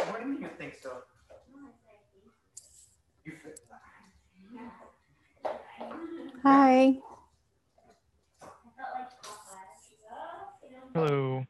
What do you mean you think so? Hi. Hello.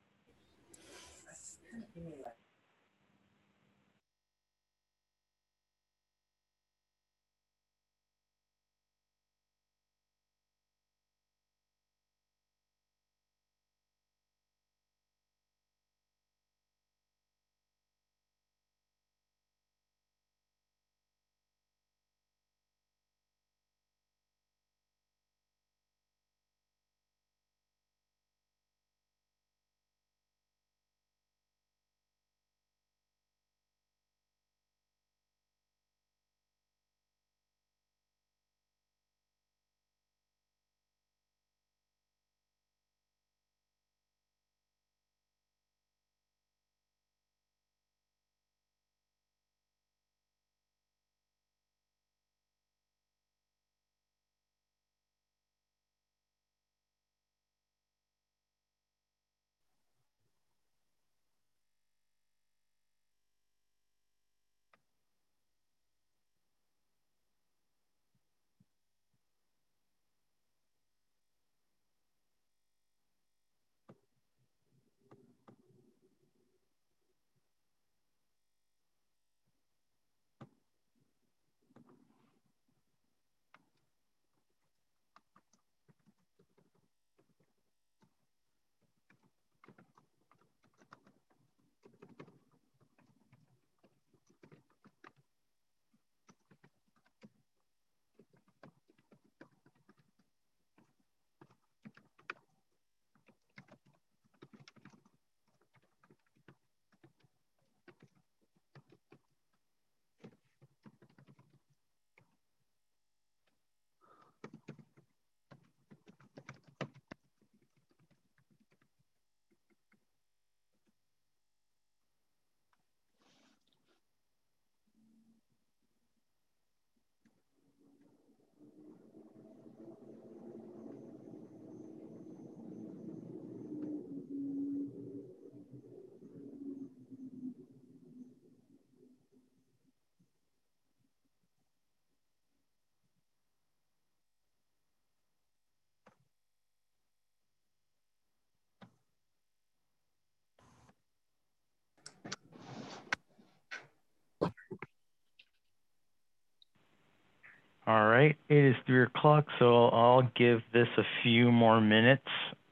All right, it is 3 o'clock, so I'll give this a few more minutes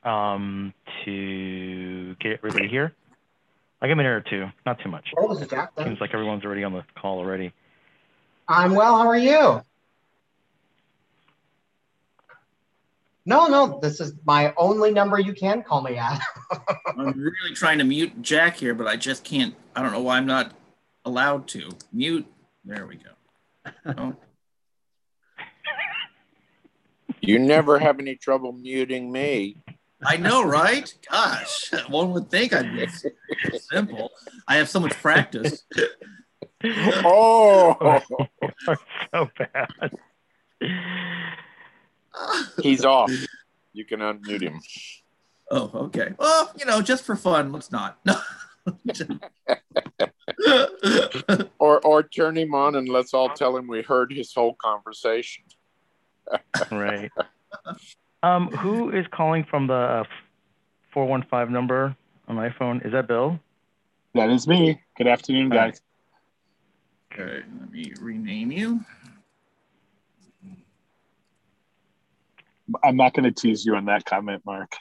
to get everybody here. Like a minute or two, not too much. Oh, this is Jack, then. Seems like everyone's already on the call already. I'm well. How are you? No, this is my only number you can call me at. I'm really trying to mute Jack here, but I just can't. I don't know why I'm not allowed to. Mute. There we go. Oh. You never have any trouble muting me. I know, right? Gosh, one would think I'd be simple. I have so much practice. Oh, So bad. He's off. You can unmute him. Oh, okay. Well, just for fun, let's not. Or turn him on and let's all tell him we heard his whole conversation. Right. Who is calling from the 415 number on my phone? Is that Bill? That is me. Good afternoon, guys. Okay, let me rename you. I'm not going to tease you on that comment, Mark.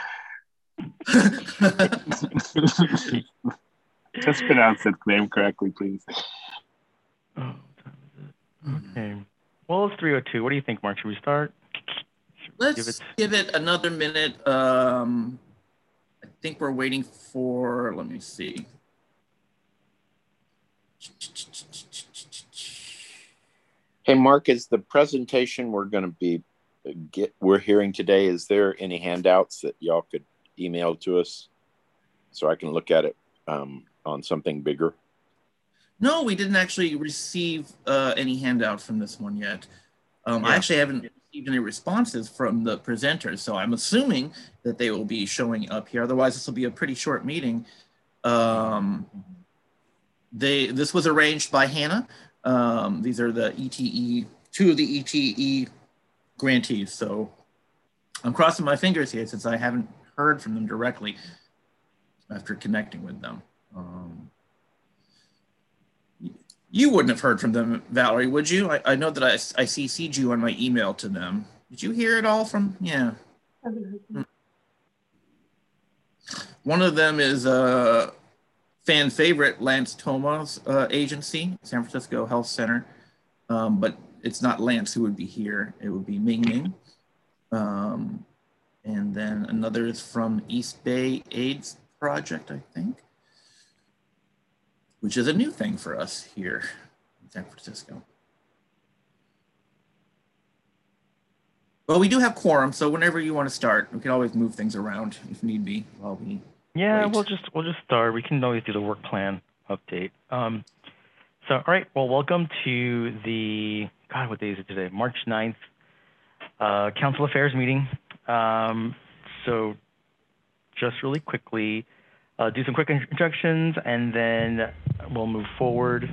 Just pronounce that name correctly, please. Oh, okay. Well, it's 3:02. What do you think, Mark? Should we start? Let's give it another minute. I think we're waiting for, let me see. Hey, Mark, is the presentation we're hearing today, is there any handouts that y'all could email to us so I can look at it on something bigger? No, we didn't actually receive any handout from this one yet. I actually haven't received any responses from the presenters, so I'm assuming that they will be showing up here. Otherwise, this will be a pretty short meeting. this was arranged by Hannah. These are the ETE, 2 of the ETE grantees. So I'm crossing my fingers here since I haven't heard from them directly after connecting with them. You wouldn't have heard from them, Valerie, would you? I know that I CC'd you on my email to them. Did you hear it all from? Yeah. One of them is a fan favorite, Lance Toma's agency, San Francisco Health Center. But it's not Lance who would be here. It would be Ming Ming. And then another is from East Bay AIDS Project, I think, which is a new thing for us here in San Francisco. Well, we do have quorum, so whenever you want to start, we can always move things around if need be while we wait. we'll just start. We can always do the work plan update. So, all right, well, welcome to the, God, what day is it today? March 9th, Council Affairs meeting. So just really quickly, do some quick introductions, and then we'll move forward.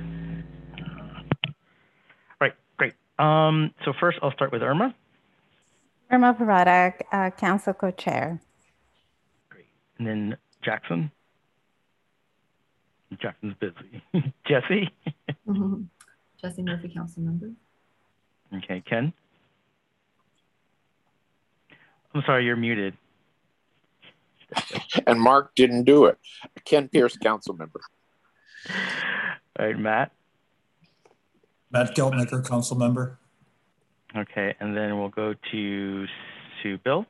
All right, great. So first, I'll start with Irma. Irma Parada, Council Co-Chair. Great. And then Jackson. Jackson's busy. Jesse. Jesse Murphy, Council Member. Okay, Ken. I'm sorry, you're muted. And Mark didn't do it. Ken Pierce, council member. All right, Matt. Matt Geltmacher, council member. Okay, and then we'll go to Bill.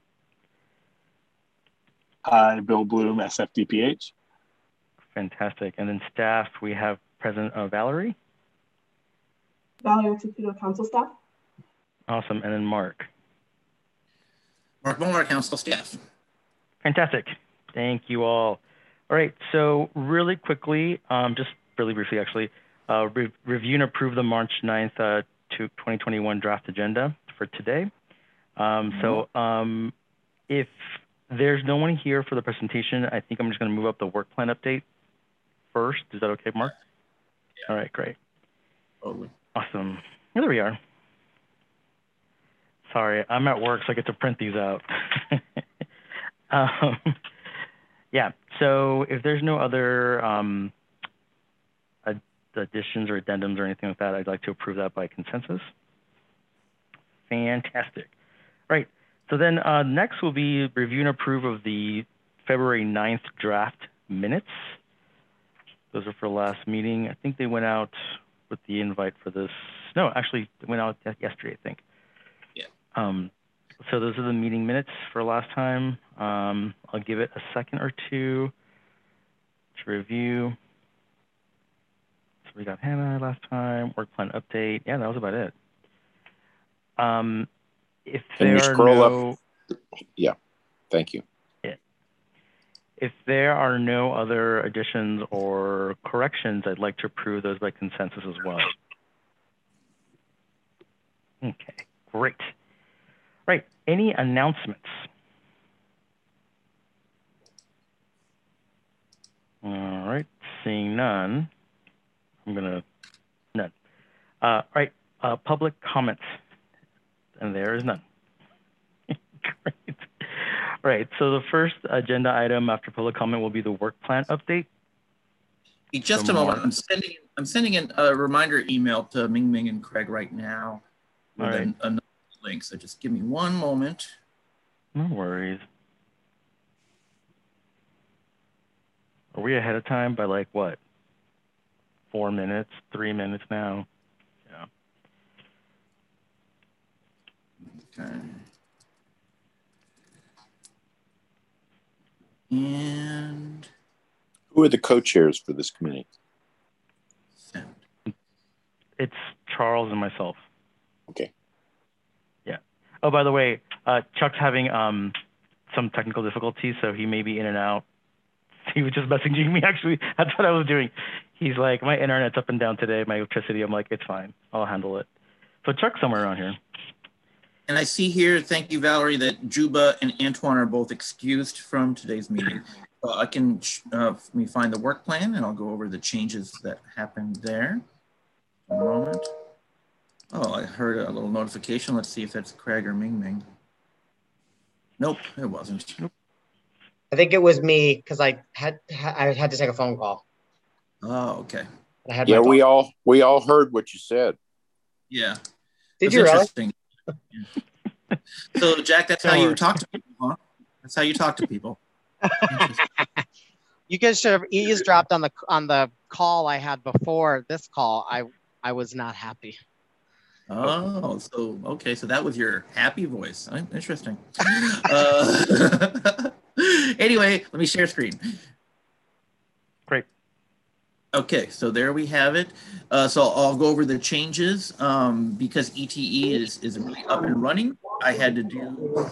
Hi, Bill Bloom, SFDPH. Fantastic. And then staff, we have President Valerie. Valerie Tutudo, council staff. Awesome. And then Mark. Mark Muller, council staff. Fantastic. Thank you all. All right, so really quickly, just really briefly actually, review and approve the March 9th 2021 draft agenda for today. If there's no one here for the presentation, I think I'm just going to move up the work plan update first. Is that okay, Mark? Yeah. All right, great. Totally. Awesome. There we are. Sorry, I'm at work, so I get to print these out. Yeah, so if there's no other additions or addendums or anything like that, I'd like to approve that by consensus. Fantastic. Right, so then next will be review and approve of the February 9th draft minutes. Those are for last meeting. I think they went out with the invite for this. No, actually, it went out yesterday, I think. Yeah. So those are the meeting minutes for last time. I'll give it a second or two to review. So we got Hannah last time, work plan update. Yeah, that was about it. If Can you scroll up? Yeah, thank you. Yeah. If there are no other additions or corrections, I'd like to approve those by consensus as well. Okay, great. Right, any announcements? All right, seeing none, none. All right, public comments, and there is none. Great. All right, so the first agenda item after public comment will be the work plan update. Just a moment, I'm sending in a reminder email to Ming Ming and Craig right now with another link, so just give me one moment. No worries. Are we ahead of time by like what? 4 minutes, 3 minutes now? Yeah. Okay. And who are the co-chairs for this committee? It's Charles and myself. Okay. Yeah. Oh, by the way, Chuck's having some technical difficulties, so he may be in and out. He was just messaging me, actually. That's what I was doing. He's like, my internet's up and down today, my electricity. I'm like, it's fine. I'll handle it. So Chuck's somewhere around here. And I see here, thank you, Valerie, that Juba and Antoine are both excused from today's meeting. I can, let me find the work plan and I'll go over the changes that happened there. A moment. Oh, I heard a little notification. Let's see if that's Craig or Ming Ming. Nope, it wasn't. Nope. I think it was me because I had to take a phone call. Oh, okay. I had Yeah, my phone. we all heard what you said. Yeah. Did you really? Yeah. So, Jack, that's how you talk to people, huh? That's how you talk to people. You guys should have eavesdropped on the call I had before this call. I was not happy. Oh, so okay, so that was your happy voice. Interesting. Anyway, let me share screen. Great. Okay, so there we have it. So I'll go over the changes because ETE is really up and running. I had to do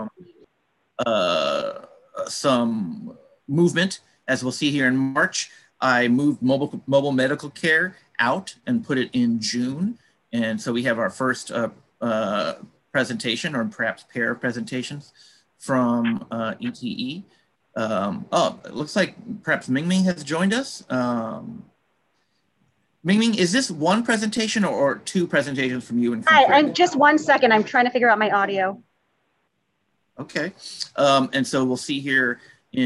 some movement, as we'll see here in March. I moved mobile medical care out and put it in June. And so we have our first presentation, or perhaps pair of presentations from ETE. Oh, it looks like perhaps Ming Ming has joined us. Ming Ming, is this one presentation or two presentations from you? And from Hi, Craig? I'm just 1 second. I'm trying to figure out my audio. Okay. And so we'll see here,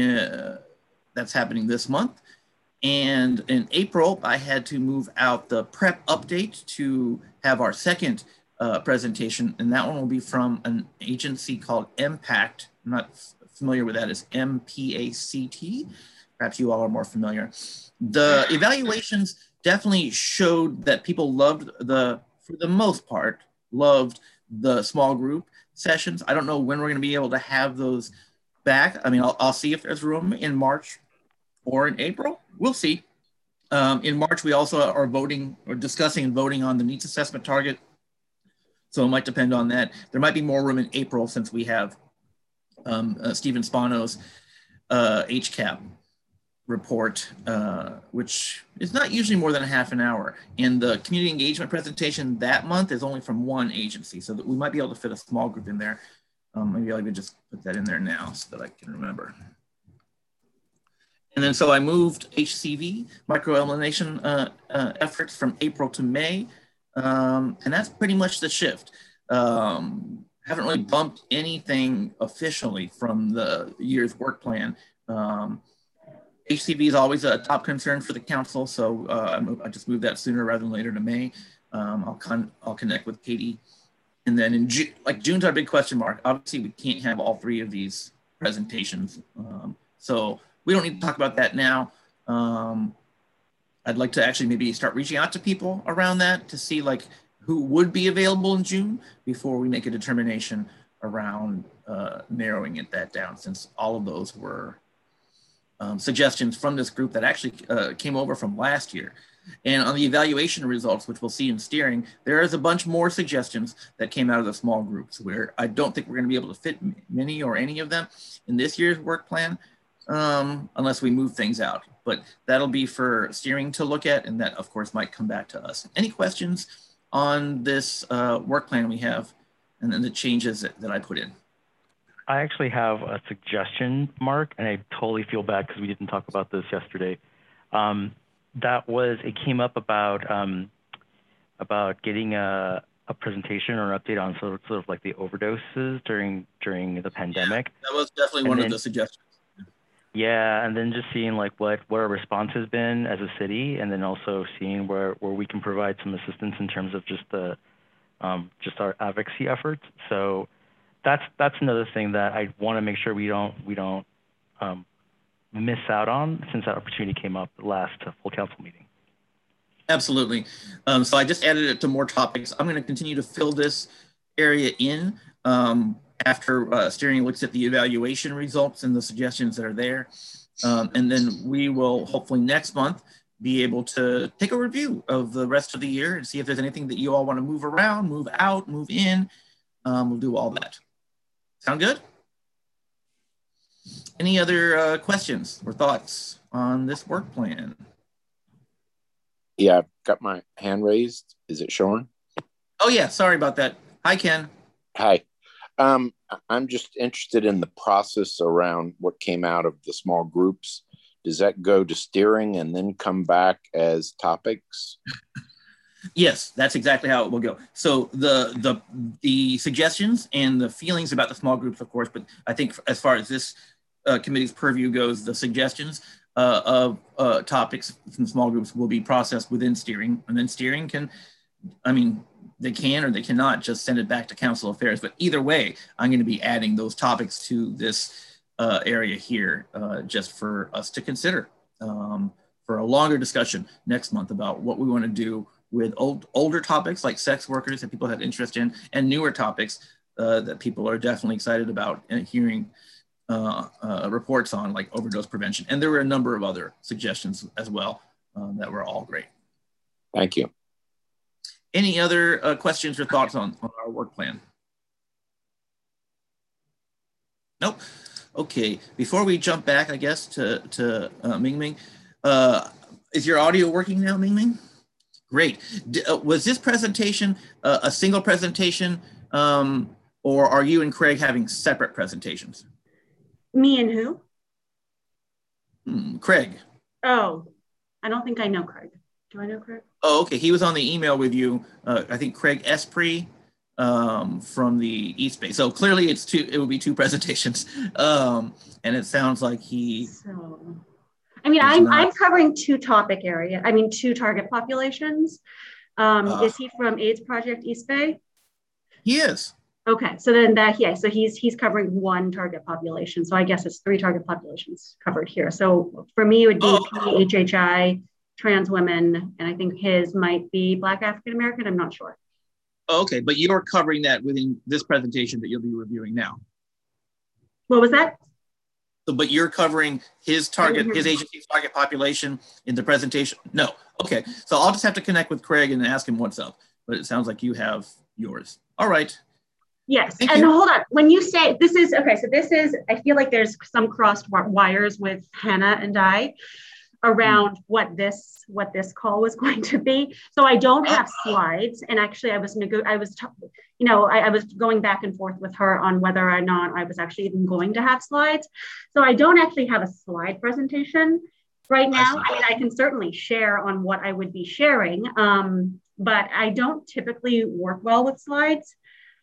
that's happening this month. And in April, I had to move out the prep update to have our second presentation. And that one will be from an agency called MPACT. I'm not familiar with that. It's MPACT. Perhaps you all are more familiar. The evaluations definitely showed that people loved for the most part, loved the small group sessions. I don't know when we're going to be able to have those back. I mean, I'll see if there's room in March or in April. We'll see. In March, we also are voting or discussing and voting on the needs assessment target. So it might depend on that. There might be more room in April since we have Stephen Spano's HCAP report, which is not usually more than a half an hour. And the community engagement presentation that month is only from one agency. So that we might be able to fit a small group in there. Maybe I could just put that in there now so that I can remember. And then so I moved HCV, microelimination efforts, from April to May. And that's pretty much the shift. Haven't really bumped anything officially from the year's work plan. HCV is always a top concern for the council, so I just moved that sooner rather than later to May. I'll connect with Katie. And then in June, June's our big question mark. Obviously, we can't have all three of these presentations. So we don't need to talk about that now. I'd like to actually maybe start reaching out to people around that to see who would be available in June before we make a determination around narrowing that down, since all of those were suggestions from this group that actually came over from last year. And on the evaluation results, which we'll see in steering, there is a bunch more suggestions that came out of the small groups, where I don't think we're going to be able to fit many or any of them in this year's work plan, unless we move things out. But that'll be for steering to look at, and that of course might come back to us. Any questions on this work plan we have, and then the changes that I put in? I actually have a suggestion, Mark, and I totally feel bad because we didn't talk about this yesterday. It came up about getting a presentation or an update on sort of like the overdoses during the pandemic. Yeah, that was definitely one of the suggestions. Yeah, and then just seeing what our response has been as a city, and then also seeing where we can provide some assistance in terms of just our advocacy efforts. So that's another thing that I want to make sure we don't miss out on, since that opportunity came up last full council meeting. Absolutely. So I just added it to more topics. I'm going to continue to fill this area in after steering looks at the evaluation results and the suggestions that are there. And then we will hopefully next month be able to take a review of the rest of the year and see if there's anything that you all want to move around, move out, move in. We'll do all that. Sound good? Any other questions or thoughts on this work plan? Yeah, I've got my hand raised. Is it showing? Oh yeah, sorry about that. Hi, Ken. Hi. I'm just interested in the process around what came out of the small groups. Does that go to steering and then come back as topics? Yes, that's exactly how it will go. So the suggestions and the feelings about the small groups, of course, but I think as far as this committee's purview goes, the suggestions of topics from small groups will be processed within steering, and then steering can, I mean, they can or they cannot just send it back to council affairs. But either way, I'm going to be adding those topics to this area here just for us to consider for a longer discussion next month about what we want to do with older topics like sex workers that people have interest in, and newer topics that people are definitely excited about and hearing reports on, like overdose prevention. And there were a number of other suggestions as well that were all great. Thank you. Any other questions or thoughts on our work plan? Nope. Okay, before we jump back, I guess, to Ming Ming, is your audio working now, Ming Ming? Great. Was this presentation a single presentation, or are you and Craig having separate presentations? Me and who? Craig. Oh, I don't think I know Craig. Do I know Craig? Oh, okay. He was on the email with you. I think Craig Esprit from the East Bay. So clearly it will be two presentations. And it sounds like he... So, I mean, I'm covering two target populations. Is he from AIDS Project East Bay? He is. Okay, so then so he's covering one target population. So I guess it's 3 target populations covered here. So for me, it would be PHHI, trans women, and I think his might be Black African American. I'm not sure. Okay, but you're covering that within this presentation that you'll be reviewing now. What was that? So, but you're covering his agency's target population in the presentation? No. Okay, so I'll just have to connect with Craig and ask him what's up. But it sounds like you have yours. All right. Yes, and hold on. When you say this is, okay, so this is, I feel like there's some crossed wires with Hannah and I around what this call was going to be. So I don't have slides, and actually I was going back and forth with her on whether or not I was actually even going to have slides. So I don't actually have a slide presentation right now. I mean, I can certainly share on what I would be sharing, but I don't typically work well with slides.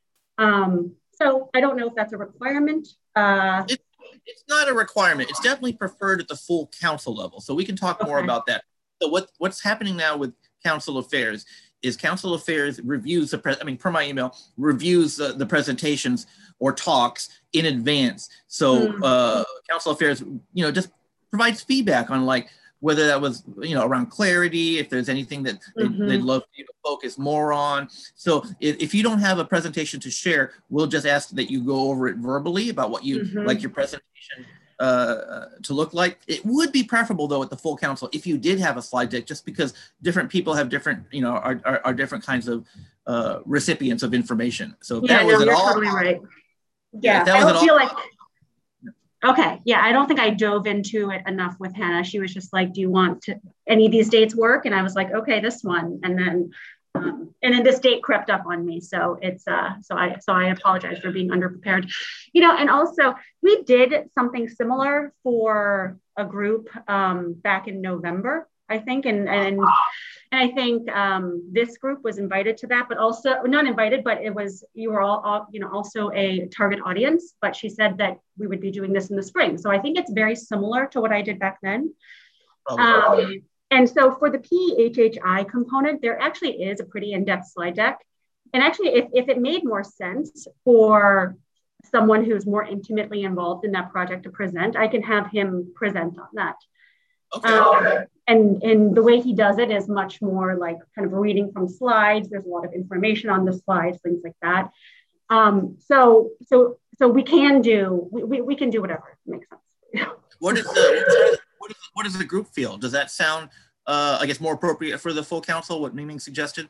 So I don't know if that's a requirement. It's not a requirement. It's definitely preferred at the full council level. So we can talk more about that. So what's happening now with council affairs is council affairs reviews per my email, reviews the presentations or talks in advance. So council affairs, just provides feedback on like whether that was, around clarity, if there's anything that they'd love you to focus more on. So if you don't have a presentation to share, we'll just ask that you go over it verbally about what you like your presentation to look like. It would be preferable though at the full council if you did have a slide deck, just because different people have different, are different kinds of recipients of information. So if that was at all, totally right. Yeah, I don't feel like. Okay, yeah, I don't think I dove into it enough with Hannah. She was just like, do you want any of these dates work? And I was like, okay, this one. And then this date crept up on me. So it's, so I apologize for being underprepared. And also we did something similar for a group back in November, I think. And I think this group was invited to that, but also not invited, but you were all also a target audience, but she said that we would be doing this in the spring. So I think it's very similar to what I did back then. And so for the PHHI component, there actually is a pretty in-depth slide deck. And actually, if it made more sense for someone who's more intimately involved in that project to present, I can have him present on that. Okay. And the way he does it is much more like kind of reading from slides. There's a lot of information on the slides, things like that. So we can do whatever makes sense. What does the group feel? Does that sound, I guess, more appropriate for the full council? What Ming Ming suggested?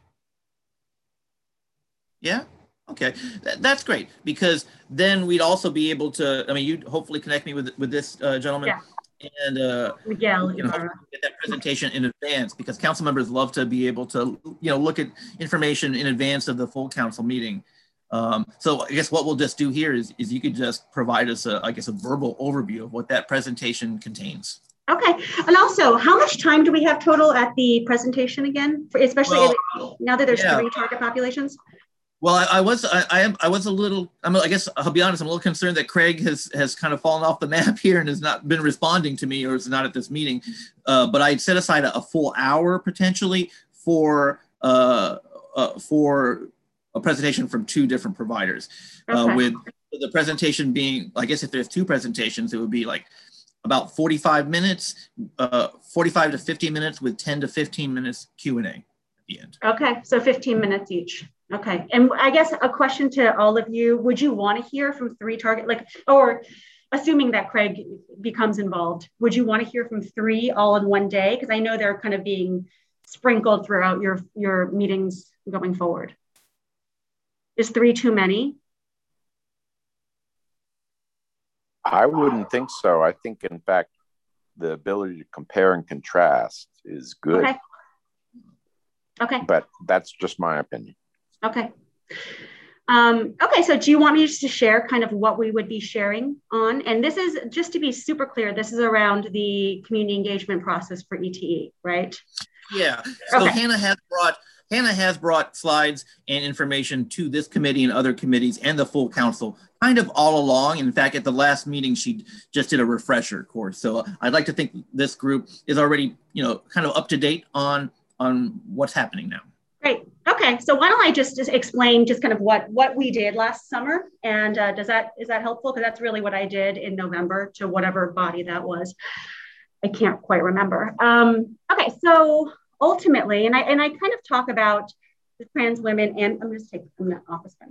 Yeah. Okay, that's great, because then we'd also be able to. I mean, you'd hopefully connect me with this gentleman. Yeah. And Miguel, get that presentation in advance, because council members love to be able to look at information in advance of the full council meeting. So I guess what we'll just do here is you could just provide us a verbal overview of what that presentation contains. Okay, and also, how much time do we have total at the presentation again, especially now that there's 3 target populations? Well, I was a little, I guess I'll be honest, I'm a little concerned that Craig has kind of fallen off the map here and has not been responding to me, or is not at this meeting. But I'd set aside a full hour potentially for a presentation from 2 different providers. Okay. With the presentation being, I guess if there's 2 presentations, it would be like about 45 minutes, 45 to 50 minutes with 10 to 15 minutes Q&A at the end. Okay, so 15 minutes each. Okay, and I guess a question to all of you, would you want to hear from 3 target, or assuming that Craig becomes involved, would you want to hear from 3 all in one day? Because I know they're kind of being sprinkled throughout your meetings going forward. Is 3 too many? I wouldn't think so. I think, in fact, the ability to compare and contrast is good. Okay. Okay. But that's just my opinion. Okay. Okay, so do you want me just to share kind of what we would be sharing on? And this is, just to be super clear, this is around the community engagement process for ETE, right? Yeah. So okay. Hannah has brought slides and information to this committee and other committees and the full council kind of all along. In fact, at the last meeting, she just did a refresher course. So I'd like to think this group is already, kind of up to date on what's happening now. Great. Okay. So why don't I just explain just kind of what we did last summer, and is that helpful? Because that's really what I did in November to whatever body that was. I can't quite remember. Okay. So ultimately, and I kind of talk about the trans women, and I'm in the office by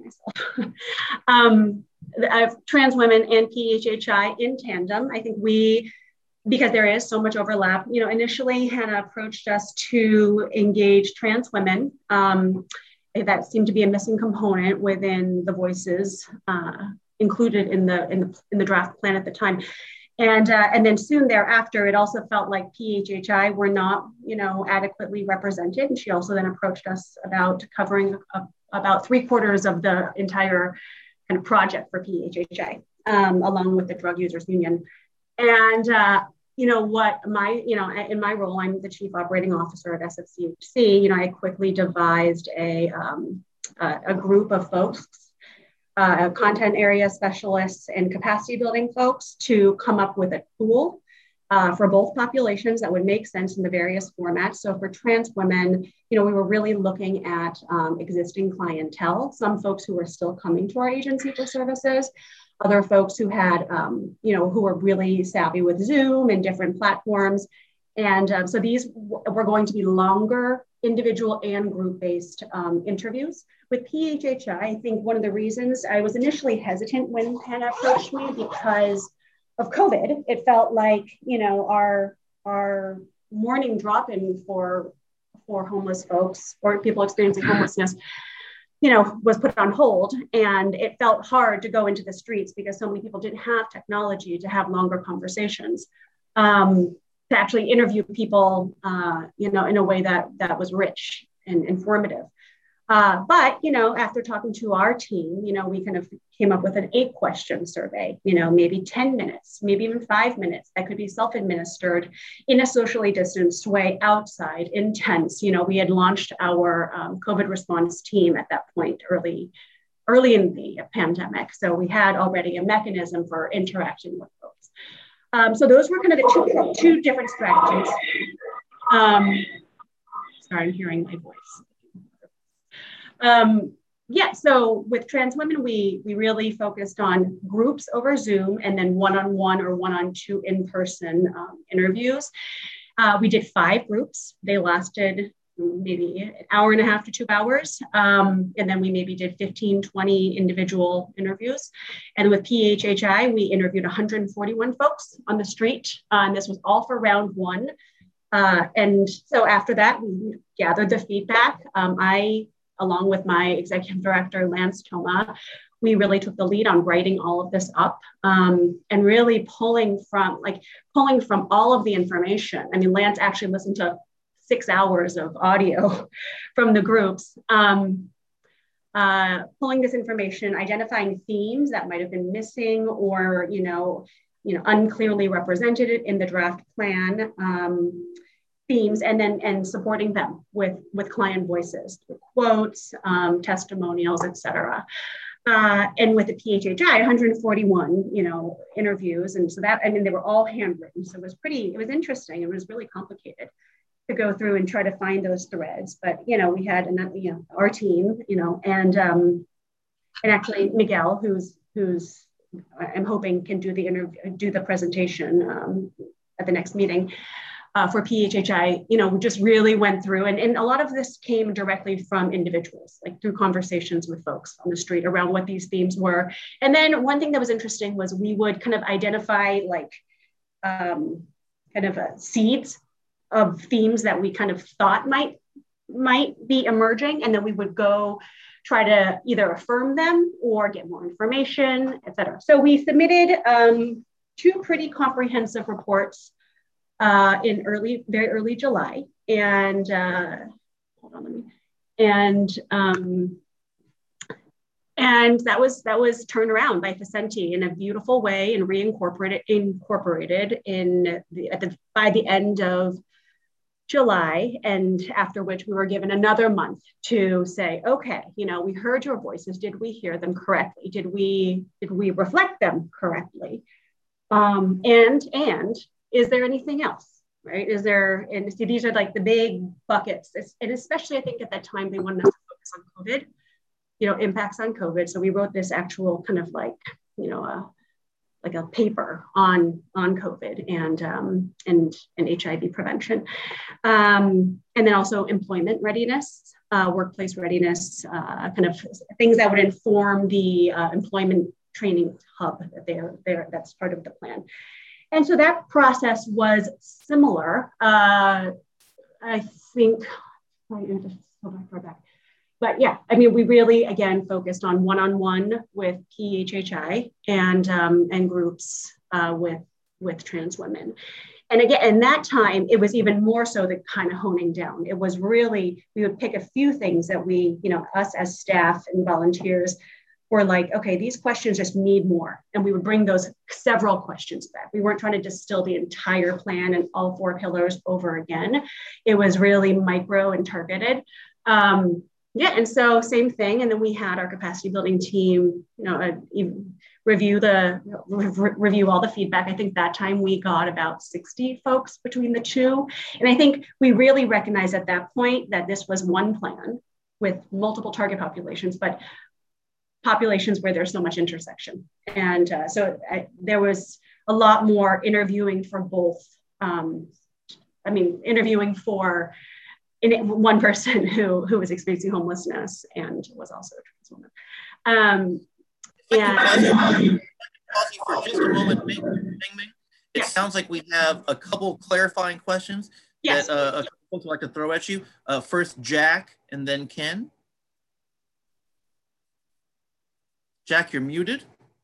myself. Trans women and PHHI in tandem. I think because there is so much overlap, initially Hannah approached us to engage trans women. That seemed to be a missing component within the voices included in the draft plan at the time. And then soon thereafter, it also felt like PHHI were not, adequately represented. And she also then approached us about covering about 3/4 of the entire kind of project for PHHI, along with the Drug Users Union. And, in my role, I'm the Chief Operating Officer at SFCHC. I quickly devised a group of folks, content area specialists and capacity building folks, to come up with a tool for both populations that would make sense in the various formats. So for trans women, we were really looking at existing clientele, some folks who were still coming to our agency for services, other folks who had, who were really savvy with Zoom and different platforms. And so these were going to be longer individual and group-based interviews. With PHHI, I think one of the reasons I was initially hesitant when Hannah approached me because of COVID, it felt like, our morning drop-in for homeless folks or people experiencing homelessness, was put on hold, and it felt hard to go into the streets because so many people didn't have technology to have longer conversations, to actually interview people, in a way that was rich and informative. But, after talking to our team, we kind of came up with an 8-question survey, maybe 10 minutes, maybe even 5 minutes that could be self-administered in a socially distanced way outside in tents. We had launched our COVID response team at that point early in the pandemic. So we had already a mechanism for interacting with folks. So those were kind of the two different strategies. Sorry, I'm hearing my voice. So with trans women, we really focused on groups over Zoom and then one-on-one or one-on-two in-person interviews. We did 5 groups. They lasted maybe an hour and a half to 2 hours. And then we maybe did 15, 20 individual interviews. And with PHHI, we interviewed 141 folks on the street. And this was all for round 1. And so after that, we gathered the feedback. Along with my executive director, Lance Thoma, we really took the lead on writing all of this up, and really pulling from all of the information. I mean, Lance actually listened to 6 hours of audio from the groups, pulling this information, identifying themes that might have been missing or, unclearly represented in the draft plan, themes, and supporting them with client voices, with quotes, testimonials, etc. And with the PHHI, 141, interviews. And so they were all handwritten. So it was interesting. It was really complicated to go through and try to find those threads. But, we had, our team, and actually Miguel, who's I'm hoping can do the presentation at the next meeting for PHHI, we just really went through, and a lot of this came directly from individuals, like through conversations with folks on the street around what these themes were. And then one thing that was interesting was we would kind of identify seeds of themes that we kind of thought might be emerging, and then we would go try to either affirm them or get more information, et cetera. So we submitted 2 pretty comprehensive reports in very early July, and and that was turned around by Facenti in a beautiful way and incorporated by the end of July, and after which we were given another month to say, okay, we heard your voices. Did we hear them correctly? Did we reflect them correctly? And is there anything else, right? And so these are like the big buckets. And especially I think at that time, they wanted us to focus on COVID, impacts on COVID. So we wrote this actual kind of like a paper on COVID and HIV prevention. And then also employment readiness, workplace readiness, kind of things that would inform the employment training hub that's part of the plan. And so that process was similar. I think, just hold on back. But yeah, we really, again, focused on one-on-one with PHHI and groups with trans women. And again, in that time, it was even more so the kind of honing down. It was really, we would pick a few things that we, us as staff and volunteers were like, okay, these questions just need more. And we would bring those several questions back. We weren't trying to distill the entire plan and all 4 pillars over again. It was really micro and targeted. And so same thing. And then we had our capacity building team, review all the feedback. I think that time we got about 60 folks between the 2. And I think we really recognized at that point that this was one plan with multiple target populations, but populations where there's so much intersection. And there was a lot more interviewing for both. Interviewing for one person who was experiencing homelessness and was also a trans woman. Pause you for just a moment, Ming. It sounds like we have a couple clarifying questions that a couple folks would like to throw at you. First, Jack, and then Ken. Jack, you're muted.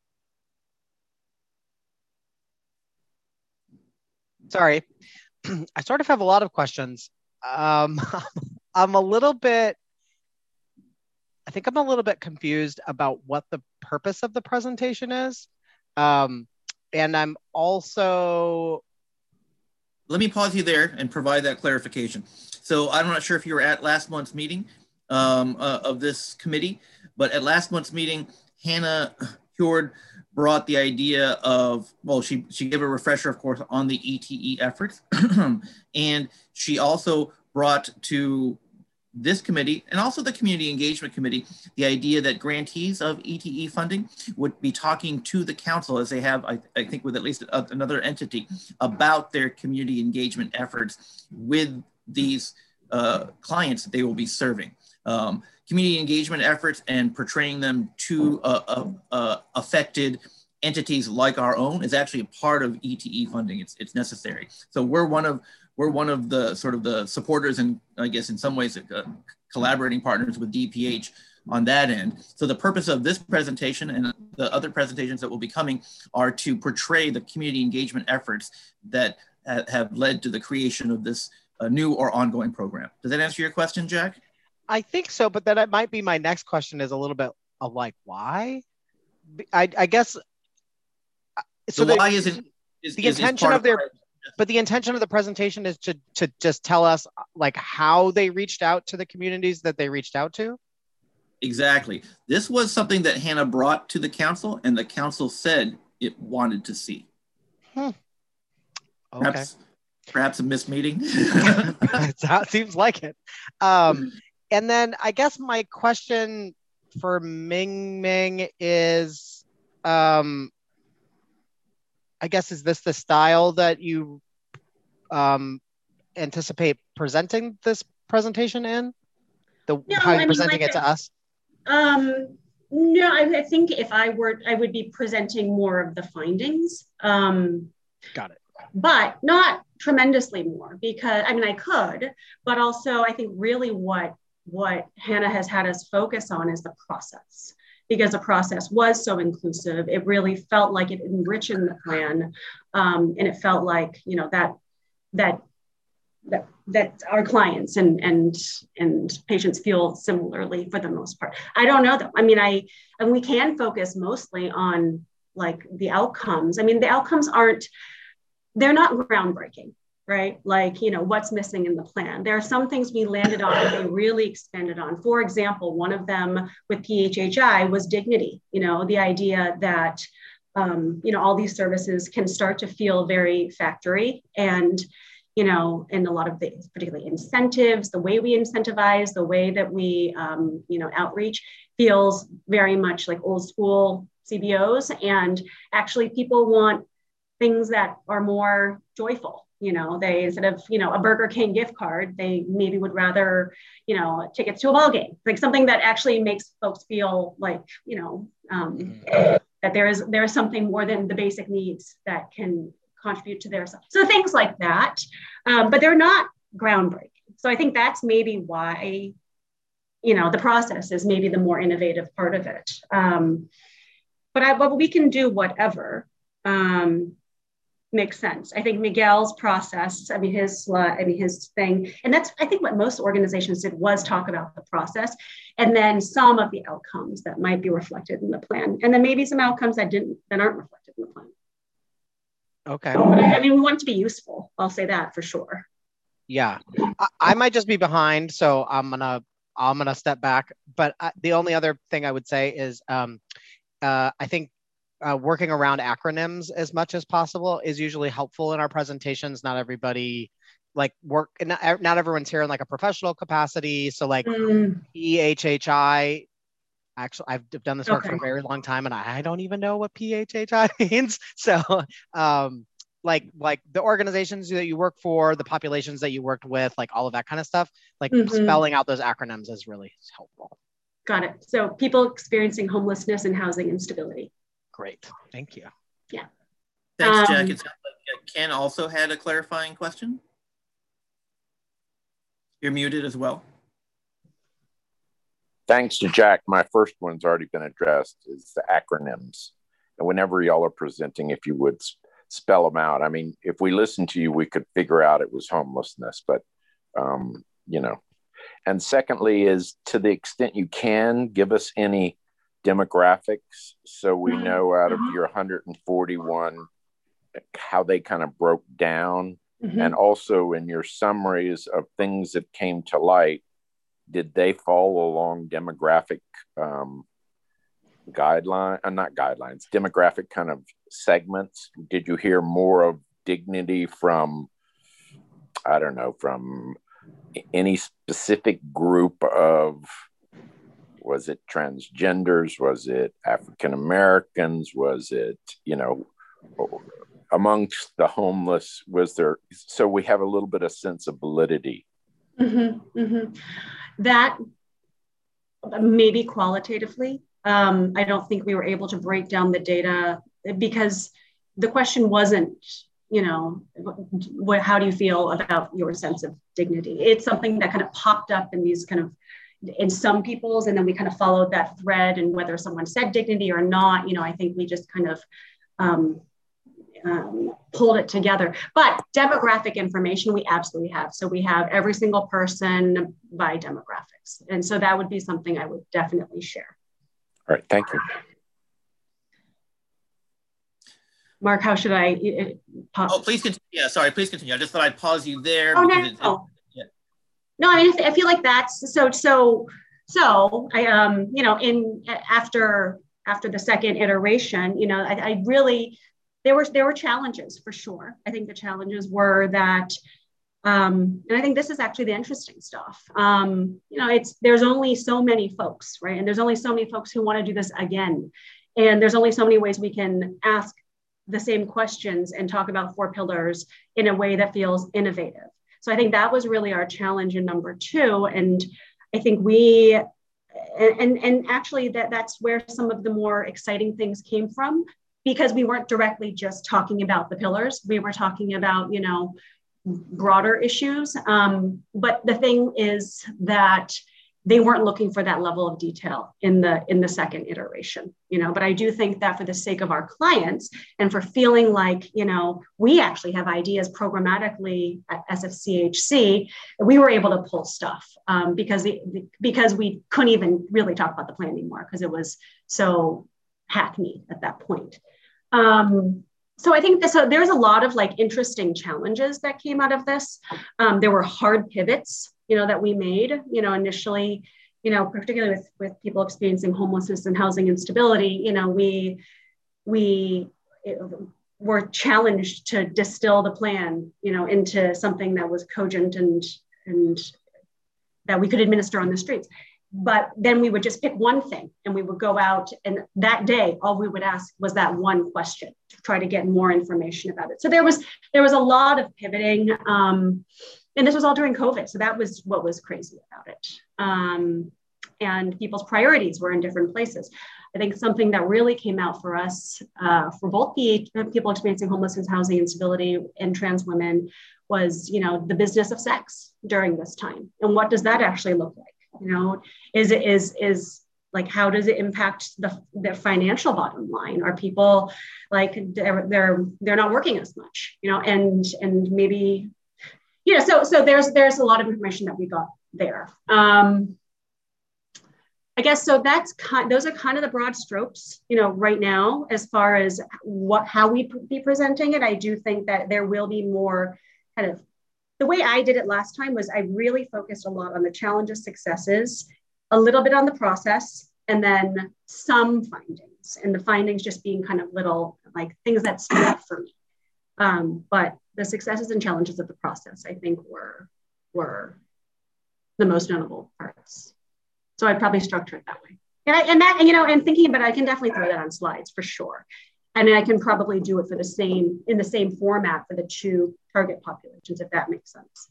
Sorry. I sort of have a lot of questions. I'm a little bit confused about what the purpose of the presentation is. And I'm also... Let me pause you there and provide that clarification. So I'm not sure if you were at last month's meeting of this committee, but at last month's meeting, Hannah Huard brought the idea of, she gave a refresher, of course, on the ETE efforts. And she also brought to this committee and also the Community Engagement Committee the idea that grantees of ETE funding would be talking to the council, as they have, I think, with at least another entity, about their community engagement efforts with these clients that they will be serving. Community engagement efforts and portraying them to affected entities like our own is actually a part of ETE funding. It's necessary. So we're one of the sort of the supporters, and I guess in some ways collaborating partners with DPH on that end. So the purpose of this presentation and the other presentations that will be coming are to portray the community engagement efforts that have led to the creation of this new or ongoing program. Does that answer your question, Jack? I think so, but then it might be my next question is a little bit of like, why? I guess. So the why is the intention of their, but the intention of the presentation is to just tell us like how they reached out to the communities that they reached out to. Exactly. This was something that Hannah brought to the council, and the council said it wanted to see. Okay. Perhaps a missed meeting. It seems like it. And then I guess my question for Ming Ming is, I guess, is this the style that you anticipate presenting this presentation in? How you're presenting it to us? No, I think if I would be presenting more of the findings. Got it. But not tremendously more, because I mean, I could, but also I think really what Hannah has had us focus on is the process, because the process was so inclusive. It really felt like it enriched the plan. And it felt like, you know, that our clients and patients feel similarly for the most part. I don't know though. I mean, and we can focus mostly on like the outcomes. I mean, the outcomes they're not groundbreaking, right? Like, you know, what's missing in the plan. There are some things we landed on and they really expanded on. For example, one of them with PHHI was dignity, you know, the idea that, you know, all these services can start to feel very factory, and you know, and a lot of the particularly incentives, the way we incentivize, the way that we, you know, outreach feels very much like old school CBOs. And actually people want things that are more joyful. You know, they, instead of, you know, a Burger King gift card, they maybe would rather, you know, tickets to a ball game, like something that actually makes folks feel like, you know, that there is something more than the basic needs that can contribute to their self. So things like that, but they're not groundbreaking. So I think that's maybe why, you know, the process is maybe the more innovative part of it. But we can do whatever makes sense. I think Miguel's process, I mean, his thing, and that's, I think what most organizations did was talk about the process and then some of the outcomes that might be reflected in the plan. And then maybe some outcomes that aren't reflected in the plan. Okay. I mean, we want it to be useful. I'll say that for sure. Yeah, I might just be behind, so I'm gonna step back. But the only other thing I would say is, I think working around acronyms as much as possible is usually helpful in our presentations. Not everybody not everyone's here in like a professional capacity. So like PHHI. Actually, I've done this work for a very long time, and I don't even know what PHHI means. So, like the organizations that you work for, the populations that you worked with, like all of that kind of stuff, like spelling out those acronyms is really helpful. Got it. So people experiencing homelessness and housing instability. Great. Thank you. Yeah. Thanks, Jack. It sounds like Ken also had a clarifying question. You're muted as well. Thanks to Jack, my first one's already been addressed, is the acronyms. And whenever y'all are presenting, if you would spell them out. I mean, if we listened to you, we could figure out it was homelessness, but, you know. And secondly is, to the extent you can, give us any demographics so we know out of your 141, how they kind of broke down. And also in your summaries of things that came to light, did they fall along demographic demographic kind of segments? Did you hear more of dignity from, I don't know, from any specific group of, was it transgenders? Was it African Americans? Was it, you know, amongst the homeless, was there, so we have a little bit of sense of validity. That maybe qualitatively, I don't think we were able to break down the data because the question wasn't, you know, how do you feel about your sense of dignity? It's something that kind of popped up in these kind of, in some people's, and then we kind of followed that thread, and whether someone said dignity or not, you know, I think we just kind of pulled it together. But demographic information we absolutely have. So we have every single person by demographics. And so that would be something I would definitely share. All right, thank you. Mark, how should I pause? Oh, please continue. Yeah, sorry, please continue. I just thought I'd pause you there. Oh, because no. Yeah. No, I mean, I feel like that's so I, you know, after the second iteration, you know, I really, there were challenges for sure. I think the challenges were that, and I think this is actually the interesting stuff. You know, there's only so many folks, right? And there's only so many folks who want to do this again. And there's only so many ways we can ask the same questions and talk about 4 pillars in a way that feels innovative. So I think that was really our challenge in number 2. And I think and actually that's where some of the more exciting things came from, because we weren't directly just talking about the pillars. We were talking about, you know, broader issues. But the thing is that they weren't looking for that level of detail in the second iteration, you know, but I do think that for the sake of our clients and for feeling like, you know, we actually have ideas programmatically at SFCHC, we were able to pull stuff because we couldn't even really talk about the plan anymore because it was so hackneyed at that point. So I think so there's a lot of like interesting challenges that came out of this. There were hard pivots, you know, that we made, you know, initially, you know, particularly with people experiencing homelessness and housing instability, you know, we were challenged to distill the plan, you know, into something that was cogent and that we could administer on the streets. But then we would just pick one thing and we would go out, and that day, all we would ask was that one question to try to get more information about it. So there was a lot of pivoting, and this was all during COVID. So that was what was crazy about it. And people's priorities were in different places. I think something that really came out for us, for both the people experiencing homelessness, housing instability, and trans women was, you know, the business of sex during this time. And what does that actually look like? You know, is like, how does it impact the financial bottom line? Are people like, they're not working as much, you know, and maybe, you know, so there's a lot of information that we got there. I guess, so those are kind of the broad strokes, you know, right now, as far as how we be presenting it. I do think that there will be more kind of, the way I did it last time was I really focused a lot on the challenges, successes, a little bit on the process, and then some findings, and the findings just being kind of little like things that stood out for me. But the successes and challenges of the process, I think, were the most notable parts. So I'd probably structure it that way. And you know, and thinking about it, I can definitely throw that on slides for sure. And I can probably do it in the same format for the 2 target populations, if that makes sense.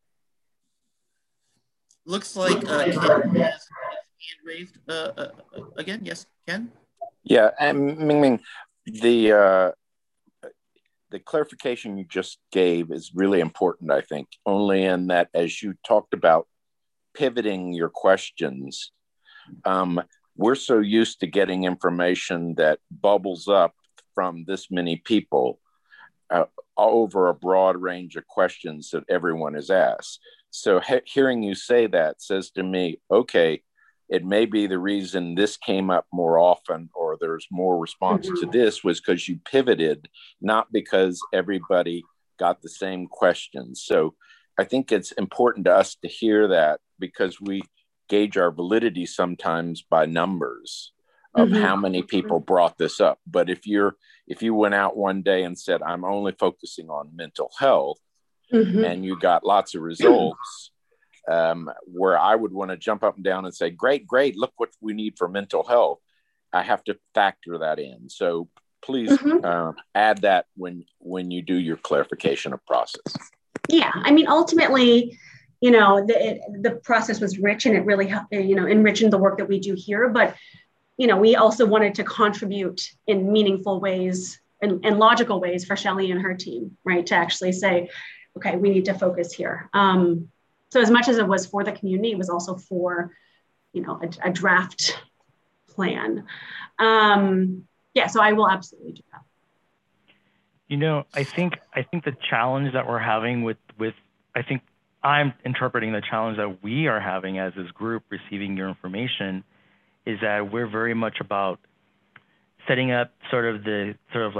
Looks like Ken has his hand raised again. Yes, Ken? Yeah, and Ming, the clarification you just gave is really important, I think, only in that as you talked about pivoting your questions, we're so used to getting information that bubbles up from this many people over a broad range of questions that everyone is asked. So hearing you say that says to me, okay, it may be the reason this came up more often or there's more response to this was because you pivoted, not because everybody got the same questions. So I think it's important to us to hear that, because we gauge our validity sometimes by numbers of how many people brought this up. But if you went out one day and said, I'm only focusing on mental health, and you got lots of results, where I would want to jump up and down and say, great, look what we need for mental health, I have to factor that in. So please add that when you do your clarification of process. Yeah, I mean, ultimately, you know, the process was rich, and it really, you know, enriched the work that we do here. But, you know, we also wanted to contribute in meaningful ways and logical ways for Shelley and her team, right? To actually say, okay, we need to focus here. So as much as it was for the community, it was also for, you know, a draft plan. Yeah, so I will absolutely do that. You know, I think the challenge that we're having with I think I'm interpreting the challenge that we are having as this group receiving your information is that we're very much about setting up the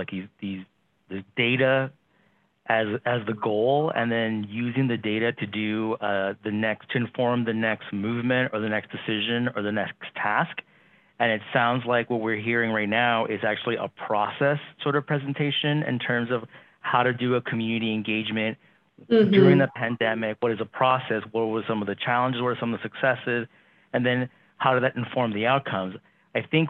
data as the goal, and then using the data to do to inform the next movement or the next decision or the next task. And it sounds like what we're hearing right now is actually a process sort of presentation in terms of how to do a community engagement during the pandemic. What is a process? What were some of the challenges? What are some of the successes? And then how did that inform the outcomes? I think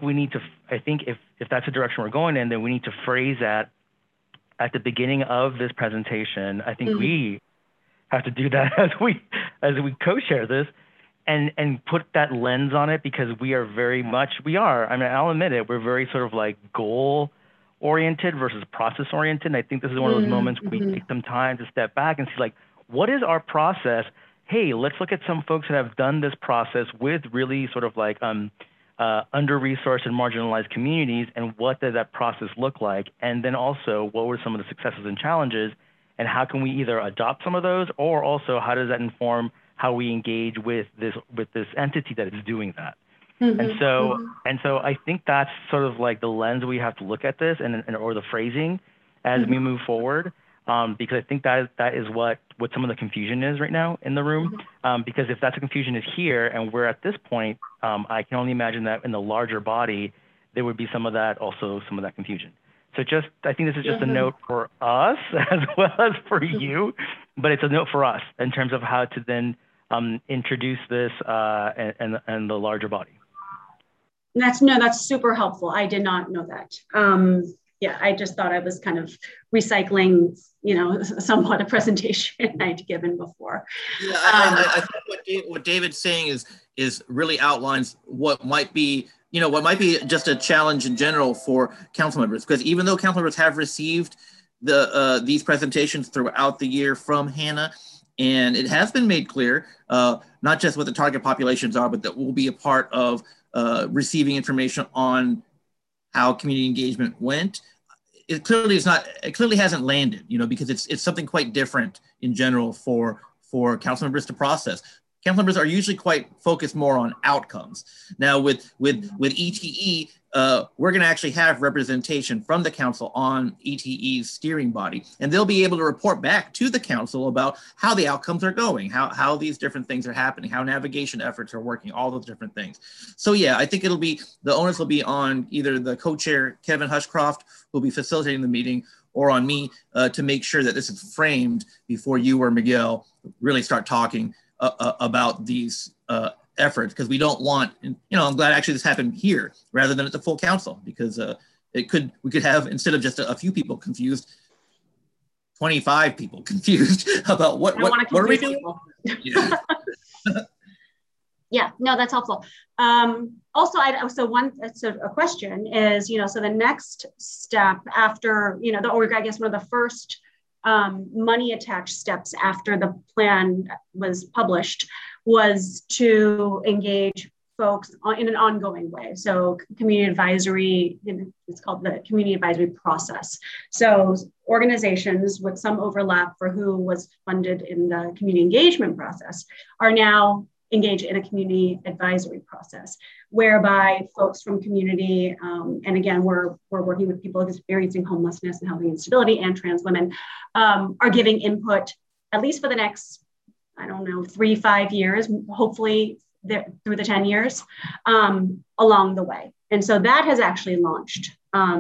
if that's the direction we're going in, then we need to phrase that at the beginning of this presentation. I think we have to do that as we co-share this. And put that lens on it, because we are very much, I mean, I'll admit it, we're very sort of like goal oriented versus process oriented. And I think this is one of those moments where we take some time to step back and see, like, what is our process? Hey, let's look at some folks that have done this process with really sort of like under-resourced and marginalized communities, and what does that process look like? And then also, what were some of the successes and challenges, and how can we either adopt some of those, or also how does that inform how we engage with this entity that is doing that? And so I think that's sort of like the lens we have to look at this, or the phrasing as we move forward, because I think that is what some of the confusion is right now in the room. Because if that's a confusion is here, and we're at this point, I can only imagine that in the larger body there would be some of that confusion. So I think this is just a note for us as well as for you, but it's a note for us in terms of how to then introduce this and the larger body. That's super helpful. I did not know that. Yeah, I just thought I was kind of recycling, somewhat a presentation I'd given before. Yeah, I think what David's saying is really outlines what might be just a challenge in general for council members, because even though council members have received these presentations throughout the year from Hannah, and it has been made clear, not just what the target populations are, but that we'll be a part of receiving information on how community engagement went. It clearly hasn't landed, because it's something quite different in general for council members to process. Council members are usually quite focused more on outcomes. Now with ETE, we're going to actually have representation from the council on ETE's steering body, and they'll be able to report back to the council about how the outcomes are going, how these different things are happening, how navigation efforts are working, all those different things. So yeah, I think the onus will be on either the co-chair, Kevin Hushcroft, who will be facilitating the meeting, or on me to make sure that this is framed before you or Miguel really start talking about these efforts, because we don't want, I'm glad actually this happened here rather than at the full council, because we could have, instead of just a few people confused, 25 people confused about what are we doing? Yeah. Yeah, no, that's helpful. Also, a question is, so the next step after, or I guess one of the first money attached steps after the plan was published was to engage folks in an ongoing way. So community advisory, it's called the community advisory process. So organizations with some overlap for who was funded in the community engagement process are now engaged in a community advisory process, whereby folks from community, and again, we're working with people experiencing homelessness and housing instability and trans women, are giving input, at least for the next, 3-5 years, hopefully through the 10 years, along the way. And so that has actually launched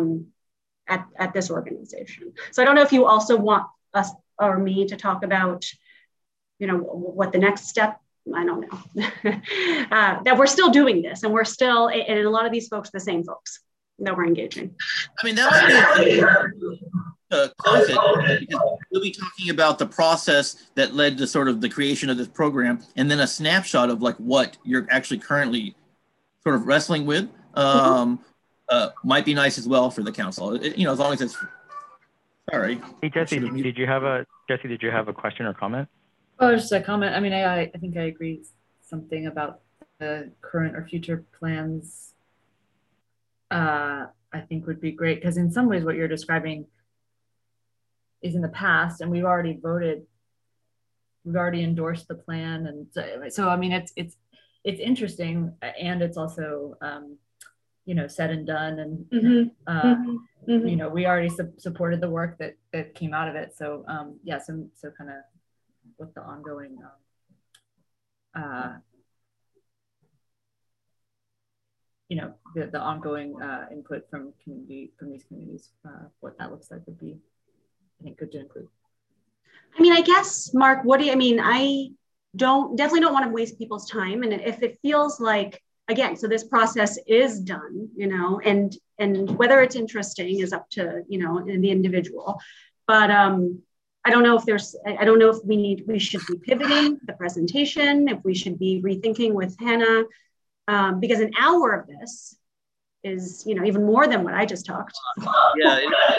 at this organization. So I don't know if you also want us or me to talk about, what the next step, I don't know, that we're still doing this, and we're still, and a lot of these folks are the same folks that we're engaging. I mean, that might be to close it, because we'll be talking about the process that led to sort of the creation of this program, and then a snapshot of like what you're actually currently sort of wrestling with. Might be nice as well for the council, as long as it's, sorry. Hey, Jesse, did you have a question or comment? Oh, just a comment. I mean, I think I agree something about the current or future plans. I think would be great, because in some ways what you're describing is in the past, and we've already endorsed the plan, and so I mean it's interesting, and it's also said and done, and we already supported the work that came out of it. So so kind of with the ongoing the ongoing input from these communities, what that looks like would be, I think, good to include. I mean, I guess, Mark, I definitely don't want to waste people's time. And if it feels like, again, so this process is done, and whether it's interesting is up to, the individual. But I don't know if we should be pivoting the presentation, if we should be rethinking with Hannah, because an hour of this is, even more than what I just talked. Yeah,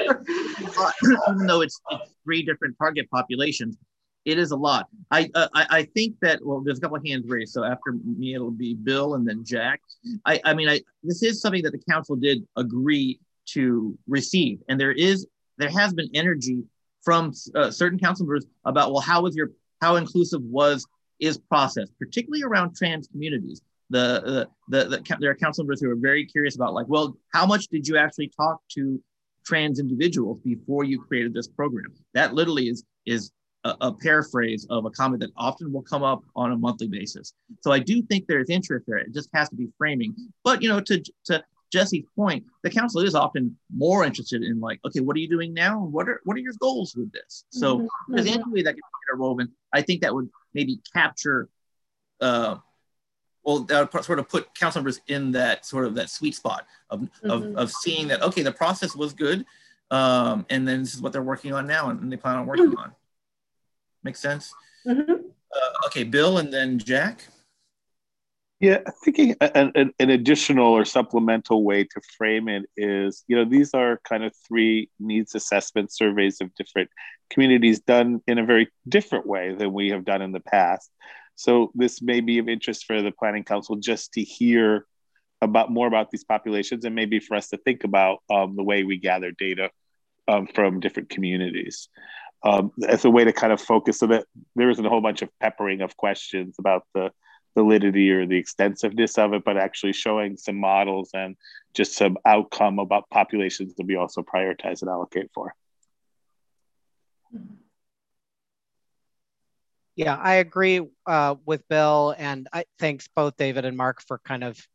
even though it's 3 different target populations, it is a lot. I think that, well, there's a couple of hands raised. So after me, it'll be Bill and then Jack. This is something that the council did agree to receive, and there has been energy from certain council members about, well, how inclusive is process, particularly around trans communities. There are council members who are very curious about, like, well, how much did you actually talk to trans individuals before you created this program? That literally is a paraphrase of a comment that often will come up on a monthly basis. So I do think there's interest there. It just has to be framing. But to Jesse's point, the council is often more interested in, like, okay, what are you doing now? What are your goals with this? So there's any way that can get interwoven. I think that would maybe capture that would sort of put council members in that sweet spot of seeing that, okay, the process was good, and then this is what they're working on now, and they plan on working on. Makes sense? Okay, Bill and then Jack. Yeah, thinking an additional or supplemental way to frame it is, these are kind of 3 needs assessment surveys of different communities done in a very different way than we have done in the past. So this may be of interest for the Planning Council just to hear more about these populations, and maybe for us to think about the way we gather data from different communities. As a way to kind of focus so that there isn't a whole bunch of peppering of questions about the validity or the extensiveness of it, but actually showing some models and just some outcome about populations that we also prioritize and allocate for. Yeah, I agree with Bill, and thanks both David and Mark for kind of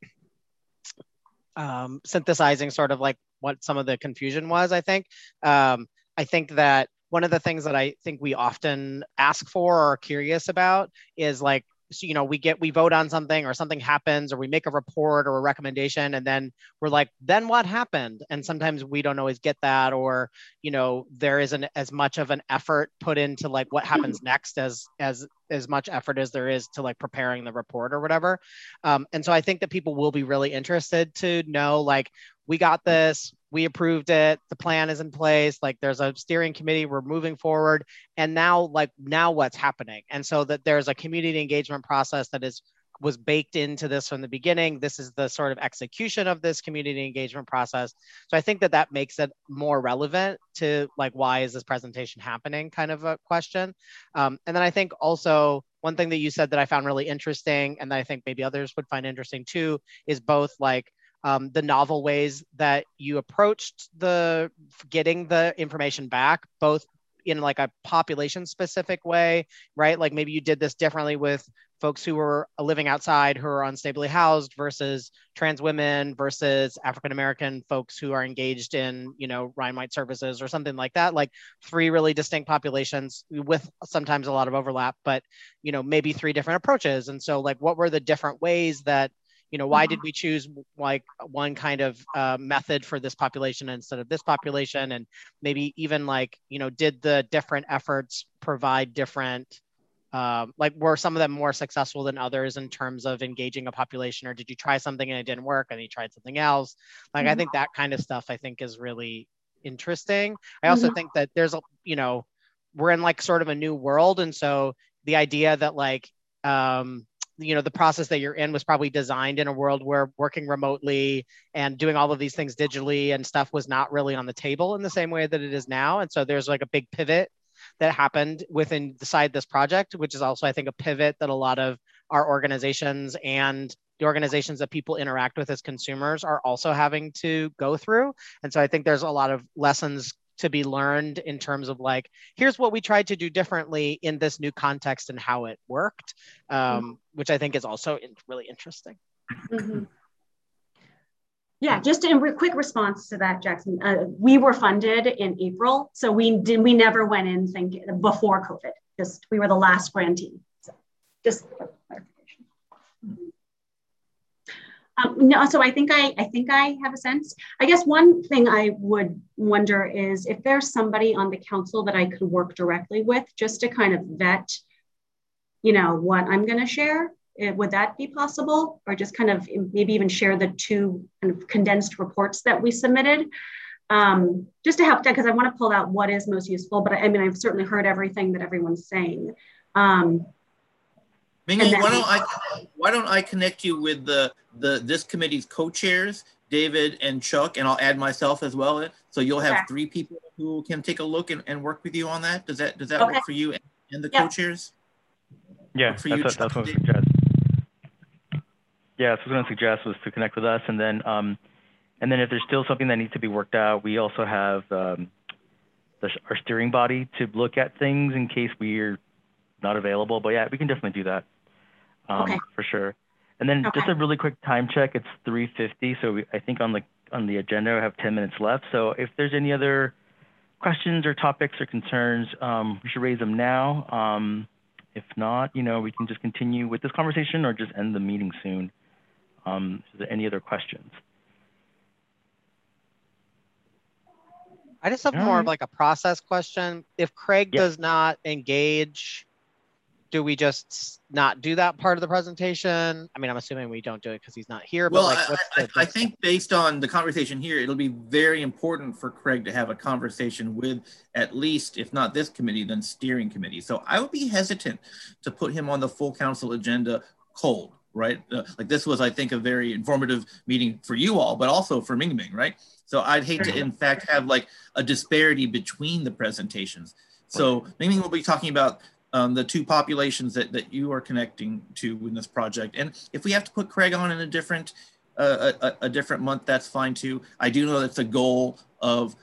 synthesizing sort of like what some of the confusion was. I think that one of the things that I think we often ask for or are curious about is, like, so, we vote on something, or something happens, or we make a report or a recommendation, and then we're like, then what happened? And sometimes we don't always get that, or, there isn't as much of an effort put into, like, what happens next as much effort as there is to, like, preparing the report or whatever. And so I think that people will be really interested to know, like, we got this, we approved it, the plan is in place, like, there's a steering committee, we're moving forward, and now what's happening? And so that there's a community engagement process that was baked into this from the beginning. This is the sort of execution of this community engagement process. So I think that makes it more relevant to, like, why is this presentation happening, kind of a question. And then I think also one thing that you said that I found really interesting, and that I think maybe others would find interesting too, is both, like, the novel ways that you approached getting the information back, both in, like, a population specific way, right? Like, maybe you did this differently with folks who were living outside, who are unstably housed, versus trans women, versus African-American folks who are engaged in, Ryan White services or something like that, like 3 really distinct populations with sometimes a lot of overlap, but, maybe 3 different approaches. And so, like, what were the different ways that, why did we choose, like, one kind of method for this population instead of this population? And maybe even, like, did the different efforts provide different, like, were some of them more successful than others in terms of engaging a population, or did you try something and it didn't work and you tried something else? Like, I think that kind of stuff, I think, is really interesting. I also think that there's, we're in, like, sort of a new world. And so the idea that, like, the process that you're in was probably designed in a world where working remotely and doing all of these things digitally and stuff was not really on the table in the same way that it is now. And so there's like a big pivot that happened within inside this project, which is also, I think, a pivot that a lot of our organizations and the organizations that people interact with as consumers are also having to go through. And so I think there's a lot of lessons to be learned in terms of like, here's what we tried to do differently in this new context and how it worked, which I think is also really interesting. Mm-hmm. Yeah, just in quick response to that, Jackson, we were funded in April. So we never went in thinking before COVID, we were the last grantee. So just clarification. No, so I think I have a sense. I guess one thing I would wonder is if there's somebody on the council that I could work directly with just to kind of vet, what I'm going to share. Would that be possible? Or just kind of maybe even share the two kind of condensed reports that we submitted, just to help that, because I want to pull out what is most useful. But I mean, I've certainly heard everything that everyone's saying. Ming, why don't I connect you with this committee's co-chairs, David and Chuck, and I'll add myself as well. So you'll have 3 people who can take a look and work with you on that. Does that work for you and the co-chairs? Yeah, that's what I was suggest. Yeah, that's what I was going to suggest, was to connect with us, and then if there's still something that needs to be worked out, we also have our steering body to look at things in case we're not available. But yeah, we can definitely do that for sure. And then just a really quick time check. It's 3:50, so I think on the agenda I have 10 minutes left. So if there's any other questions or topics or concerns, we should raise them now. If not, we can just continue with this conversation or just end the meeting soon. Is there any other questions? I just have more of like a process question. If Craig does not engage, do we just not do that part of the presentation? I mean, I'm assuming we don't do it because he's not here. Well, but I think based on the conversation here, it'll be very important for Craig to have a conversation with at least, if not this committee, then steering committee. So I would be hesitant to put him on the full council agenda cold, right? Like this was, I think, a very informative meeting for you all, but also for Ming Ming, right? So I'd hate to, in fact, have like a disparity between the presentations. So Ming Ming will be talking about the 2 populations that you are connecting to in this project. And if we have to put Craig on in a different month, that's fine too. I do know that's a goal of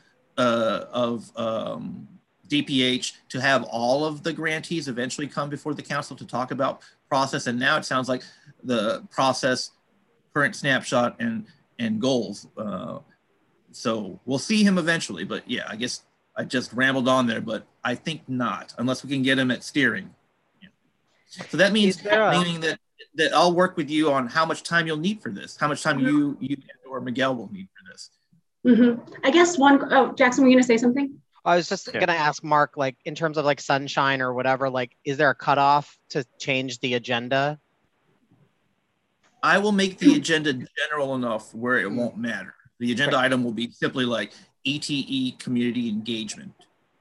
DPH to have all of the grantees eventually come before the council to talk about process. And now it sounds like the process, current snapshot, and goals. So we'll see him eventually, but yeah, I guess I just rambled on there, but I think not, unless we can get him at steering. Yeah. So that means meaning that I'll work with you on how much time you'll need for this, how much time you or Miguel will need for this. I guess Jackson, were you going to say something? I was just going to ask Mark, like in terms of like sunshine or whatever, like, is there a cutoff to change the agenda? I will make the agenda general enough where it won't matter. The agenda item will be simply like ETE community engagement,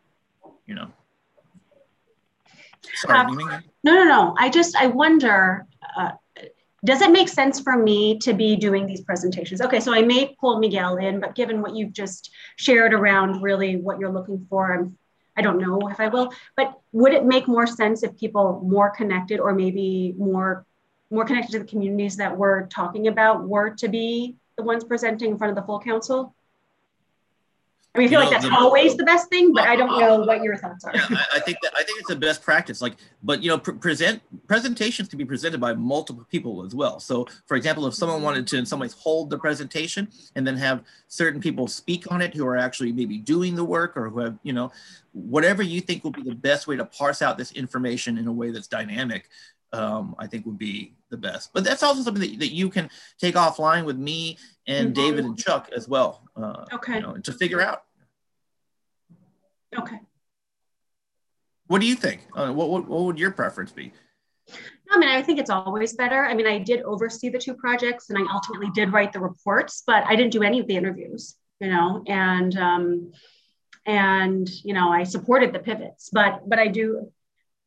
Sorry. No. I wonder, does it make sense for me to be doing these presentations? Okay, so I may pull Miguel in, but given what you've just shared around really what you're looking for, I don't know if I will, but would it make more sense if people more connected or maybe more connected to the communities that we're talking about were to be the ones presenting in front of the full council? I mean, I feel like that's always the best thing, but I don't know what your thoughts are. Yeah, I think it's the best practice. But presentations can be presented by multiple people as well. So, for example, if someone wanted to in some ways hold the presentation and then have certain people speak on it who are actually maybe doing the work or who have, whatever you think will be the best way to parse out this information in a way that's dynamic, I think would be the best. But that's also something that you can take offline with me and David and Chuck as well. To figure out. Okay. What do you think? What would your preference be? I mean, I think it's always better. I mean, I did oversee the 2 projects and I ultimately did write the reports, but I didn't do any of the interviews, and I supported the pivots, but I do.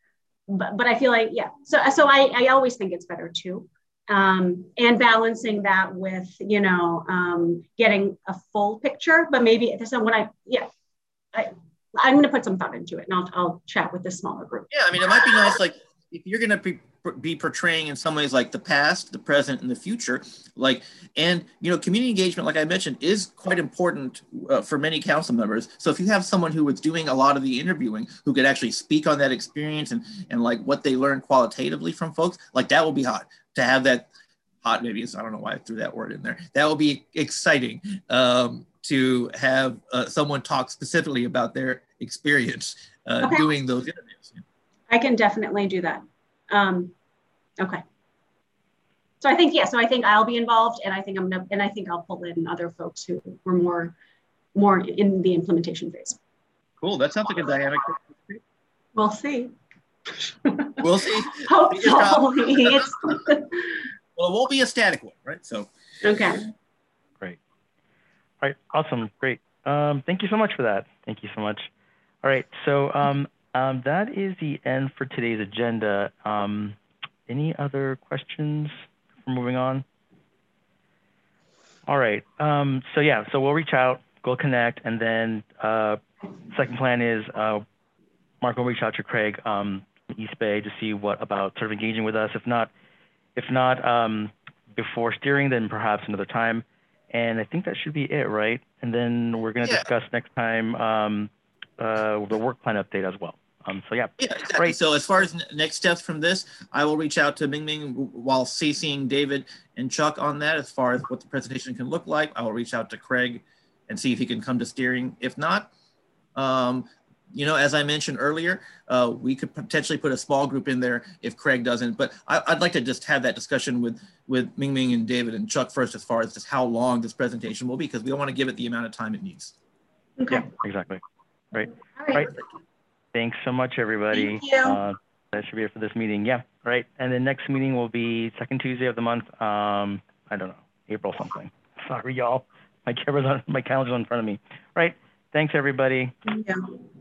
but I feel like, yeah. So I always think it's better too. And balancing that with, getting a full picture, but maybe so when I'm going to put some thought into it, and I'll chat with this smaller group. Yeah, I mean, it might be nice, like, if you're going to be portraying in some ways like the past, the present, and the future, and community engagement, like I mentioned, is quite important for many council members. So if you have someone who was doing a lot of the interviewing who could actually speak on that experience and like what they learned qualitatively from folks, like that will be hot to have that. Hot, maybe I don't know why I threw that word in there. That will be exciting to have someone talk specifically about their experience doing those interviews. I can definitely do that. Okay. So I think, I think I'll be involved, and I think I'll pull in other folks who were more in the implementation phase. Cool. That sounds like a dynamic. We'll see. We'll see. Hopefully. Well, it won't be a static one, right? So. Okay. Great. All right. Awesome. Great. Thank you so much for that. Thank you so much. All right. So that is the end for today's agenda. Any other questions before moving on? All right. So we'll reach out, go connect, and then second plan is Mark will reach out to Craig in East Bay to see what about sort of engaging with us. If not before steering, then perhaps another time. And I think that should be it, right? And then we're going to discuss next time the work plan update as well. Yeah, exactly. Right. So as far as next steps from this, I will reach out to Ming while CCing David and Chuck on that as far as what the presentation can look like. I will reach out to Craig and see if he can come to steering. If not, as I mentioned earlier, we could potentially put a small group in there if Craig doesn't. But I'd like to just have that discussion with Ming and David and Chuck first as far as just how long this presentation will be, because we don't want to give it the amount of time it needs. Okay. Yeah, exactly. Right. All right. Thanks so much, everybody. Thank you. That should be it for this meeting. Yeah. Right. And the next meeting will be second Tuesday of the month. I don't know, April something. Sorry, y'all. My calendar's in front of me. Right. Thanks, everybody. Yeah.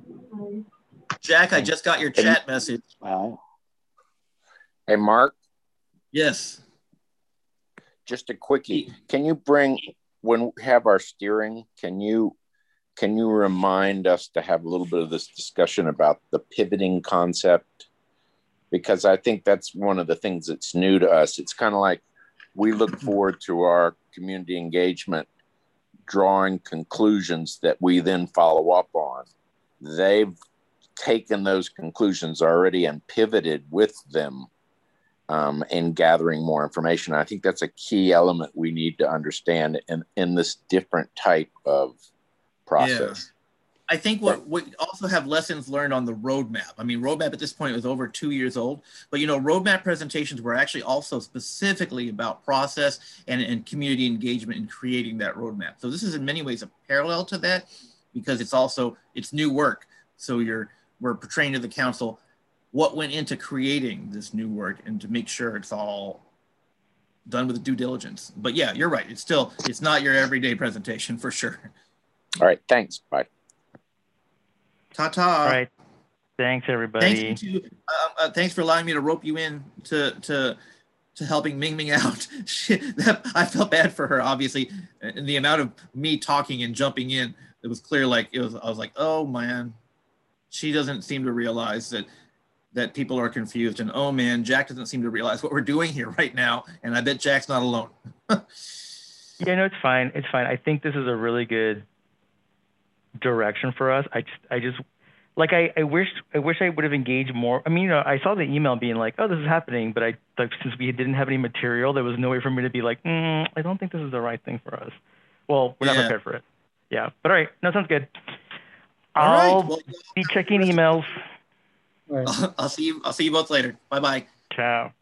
Jack, I just got your chat message. Wow. Hey, Mark. Yes. Just a quickie. Can you when we have our steering, can you remind us to have a little bit of this discussion about the pivoting concept? Because I think that's one of the things that's new to us. It's kind of like we look forward to our community engagement drawing conclusions that we then follow up on. They've taken those conclusions already and pivoted with them in gathering more information. I think that's a key element we need to understand in this different type of process. Yeah. I think we also have lessons learned on the roadmap. I mean, roadmap at this point was over 2 years old, but roadmap presentations were actually also specifically about process and community engagement in creating that roadmap. So this is in many ways a parallel to that, because it's new work. So we're portraying to the council what went into creating this new work and to make sure it's all done with due diligence. But yeah, you're right. It's not your everyday presentation for sure. All right. Thanks. Bye. Ta-ta. All right. Thanks, everybody. Thanks for allowing me to rope you in to helping Ming out. I felt bad for her, obviously, and the amount of me talking and jumping in. It was clear, I was like, oh man, she doesn't seem to realize that people are confused, and oh man, Jack doesn't seem to realize what we're doing here right now, and I bet Jack's not alone. Yeah, no, it's fine. It's fine. I think this is a really good direction for us. I wish I would have engaged more. I mean, I saw the email being like, oh, this is happening, but since we didn't have any material, there was no way for me to be like, I don't think this is the right thing for us. Well, we're not prepared for it. Yeah, but all right, no, sounds good. I'll be checking emails. Right. I'll see you both later. Bye-bye. Ciao.